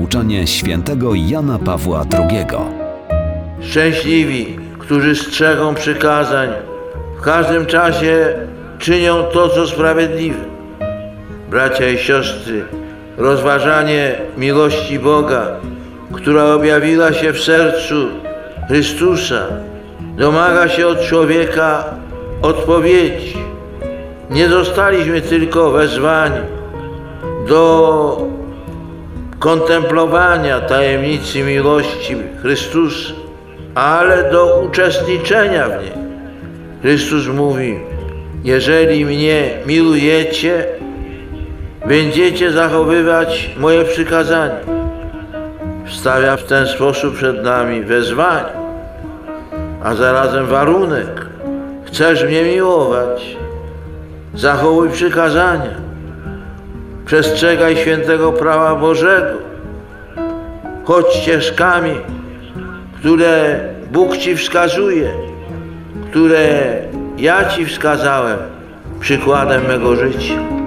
nauczanie świętego Jana Pawła II. Szczęśliwi, którzy strzegą przykazań, w każdym czasie czynią to, co sprawiedliwe. Bracia i siostry, rozważanie miłości Boga, która objawiła się w sercu Chrystusa, domaga się od człowieka odpowiedzi. Nie zostaliśmy tylko wezwani do kontemplowania tajemnicy miłości Chrystusa, ale do uczestniczenia w niej. Chrystus mówi: jeżeli mnie milujecie, będziecie zachowywać moje przykazania. Stawia w ten sposób przed nami wezwanie, a zarazem warunek. Chcesz mnie miłować? Zachowuj przykazania. Przestrzegaj świętego prawa Bożego. Chodź ścieżkami, które Bóg Ci wskazuje, które ja Ci wskazałem przykładem mego życia.